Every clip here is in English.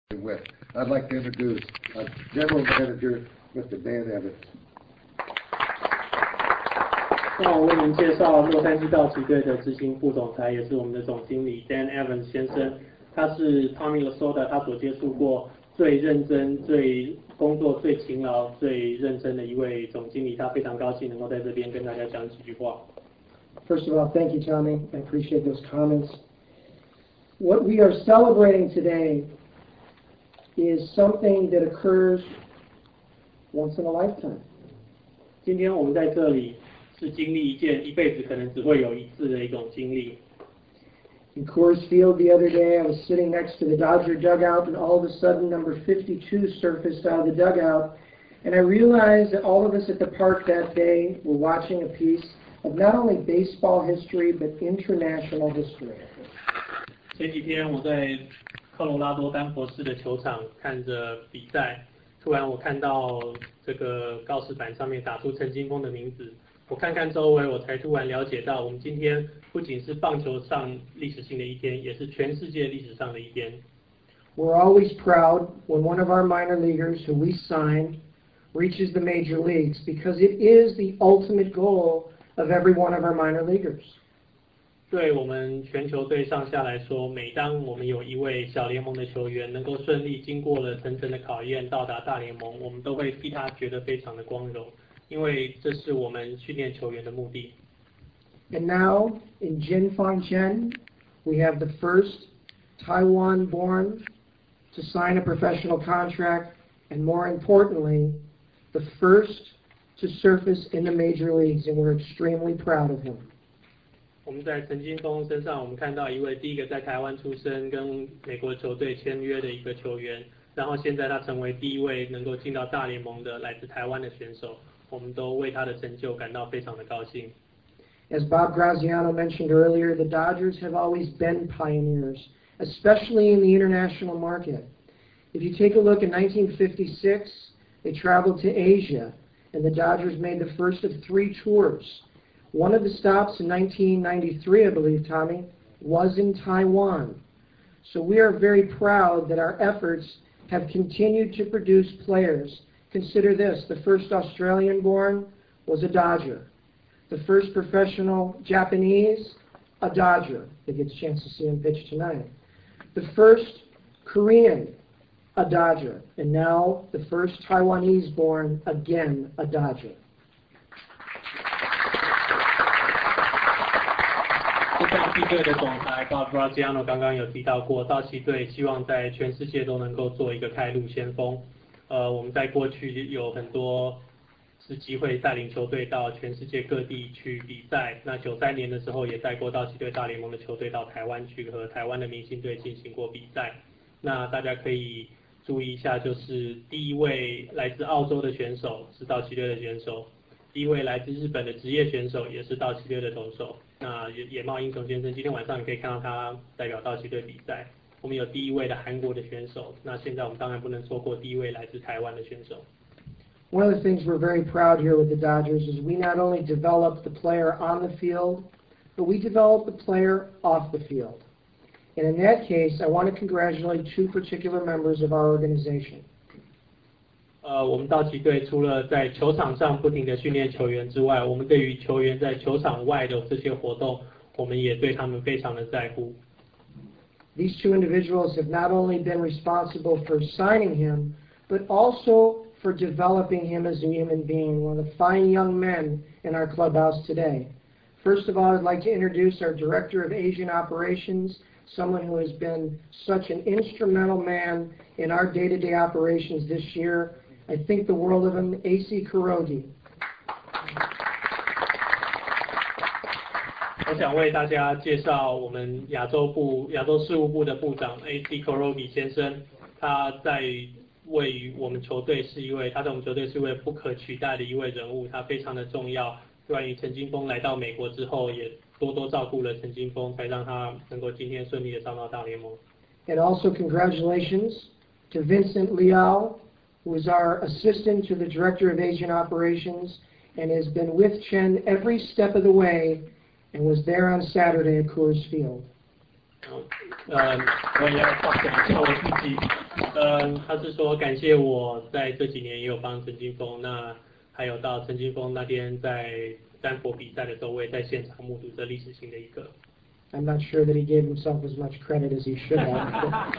with. I'd like to introduce General Manager Mr. Dan Evans. 让我为您介绍洛杉矶道奇队的执行副总裁，也是我们的总经理 Dan Evans 先生。他是 Tommy Lasorda 他所接触过最认真、最工作最勤劳、最认真的一位总经理。他非常高兴能够在这边跟大家讲几句话。 First of all, thank you, Tommy. I appreciate those comments. What we are celebrating today is something that occurs once in a lifetime. 今天我们在这里是经历一件一辈子可能只会有一次的一种经历。 In Coors Field the other day, I was sitting next to the Dodger dugout, and all of a sudden, number 52 surfaced out of the dugout, and I realized that all of us at the park that day were watching a piece of not only baseball history but international history. 前几天我在科罗拉多丹佛市的球场看着比赛，突然我看到这个告示板上面打出陈金锋的名字，我看看周围，我才突然了解到，我们今天不仅是棒球上历史性的一天，也是全世界历史上的一天。 We're always proud when one of our minor leaguers who we signed reaches the major leagues because it is the ultimate goal of every one of our minor leaguers. 对我们全球队上下来说，每当我们有一位小联盟的球员能够顺利经过了层层的考验到达大联盟，我们都会替他觉得非常的光荣，因为这是我们训练球员的目的。 And now, in Jinfeng Chen, we have the first Taiwan-born to sign a professional contract, and more importantly, the first to surface in the major leagues, and we're extremely proud of him. 我们在陈金锋身上，我们看到一位第一个在台湾出生、跟美国球队签约的一个球员，然后现在他成为第一位能够进到大联盟的来自台湾的选手，我们都为他的成就感到非常的高兴。 As Bob Graziano mentioned earlier, the Dodgers have always been pioneers, especially in the international market. If you take a look at 1956, they traveled to Asia, and the Dodgers made the first of 3 tours. One of the stops in 1993, I believe, Tommy, was in Taiwan. So we are very proud that our efforts have continued to produce players. Consider this, the first Australian-born was a Dodger. The first professional Japanese, a Dodger. They get a chance to see him pitch tonight. The first Korean, a Dodger. And now the first Taiwanese-born, again, a Dodger. 道奇队的总裁 Bob Graziano 刚刚有提到过，道奇队希望在全世界都能够做一个开路先锋。我们在过去有很多是机会带领球队到全世界各地去比赛。那93年的时候也带过道奇队大联盟的球队到台湾去和台湾的明星队进行过比赛。那大家可以注意一下，就是第一位来自澳洲的选手是道奇队的选手，第一位来自日本的职业选手也是道奇队的投手。那野茂英雄先生今天晚上你可以看到他代表道奇队比赛。我们有第一位的韩国的选手，那现在我们当然不能错过第一位来自台湾的选手。 One of the things we're very proud here with the Dodgers is we not only develop the player on the field, but we develop the player off the field. And in that case, I want to congratulate 2 particular members of our organization. 我们道奇队除了在球场上不停的训练球员之外，我们对于球员在球场外的这些活动，我们也对他们非常的在乎。 These 2 individuals have not only been responsible for signing him, but also for developing him as a human being, one of the fine young men in our clubhouse today. First of all, I'd like to introduce our Director of Asian Operations, someone who has been such an instrumental man in our day-to-day operations this year. I think the world of him, A.C. Kurogi. 我想为大家介绍我们亚洲事务部的部长 A.C. Kurogi 先生，他在我们球队是一位不可取代的一位人物，他非常的重要。关于陈金锋来到美国之后，也多多照顾了陈金锋，才让他能够今天顺利的上到大联盟。 And also congratulations to Vincent Liao, who is our assistant to the Director of Asian Operations and has been with Chen every step of the way and was there on Saturday at Coors Field. 我也要夸奖一下我自己。 他是说感谢我在这几年也有帮陈金峰，那还有到陈金峰那天在丹佛比赛的时候，我也在现场目睹这历史性的一刻。 I'm not sure that he gave himself as much credit as he should have.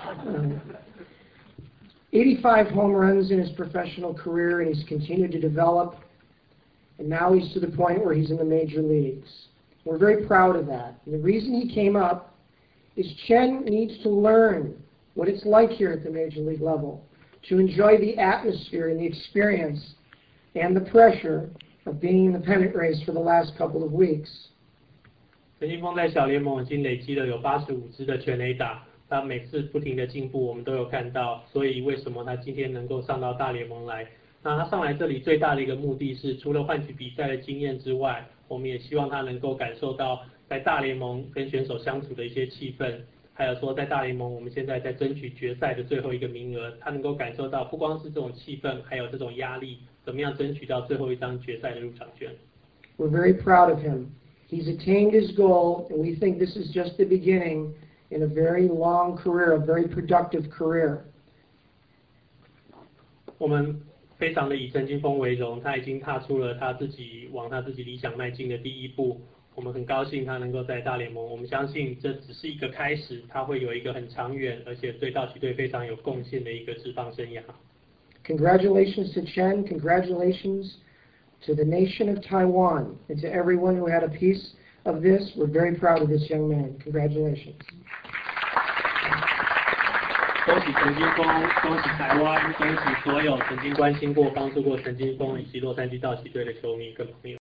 85 home runs in his professional career, and he's continued to develop. And now he's to the point where he's in the major leagues. We're very proud of that. And the reason he came up is Chen needs to learn what it's like here at the major league level, to enjoy the atmosphere and the experience and the pressure of being in the pennant race for the last couple of weeks. 陈金峰在小联盟已经累积了有85支的全垒打，他每次不停的进步，我们都有看到。所以为什么他今天能够上到大联盟来？那他上来这里最大的一个目的是，除了换取比赛的经验之外，我们也希望他能够感受到在大联盟跟选手相处的一些气氛，还有说在大联盟我们现在在争取决赛的最后一个名额，他能够感受到不光是这种气氛，还有这种压力，怎么样争取到最后一张决赛的入场券。 We're very proud of him. He's attained his goal, and we think this is just the beginning in a very long career, a very productive career. 我们非常的以陈金峰为荣，他已经踏出了他自己往他自己理想迈进的第一步。我们很高兴他能够在大联盟，我们相信这只是一个开始，他会有一个很长远，而且对道奇队非常有贡献的一个职棒生涯。 Congratulations to Chen. Congratulations to the nation of Taiwan and to everyone who had a piece of this. We're very proud of this young man. Congratulations. 恭喜陈金峰，恭喜台湾，恭喜所有曾经关心过、帮助过陈金峰以及洛杉矶道奇队的球迷跟朋友。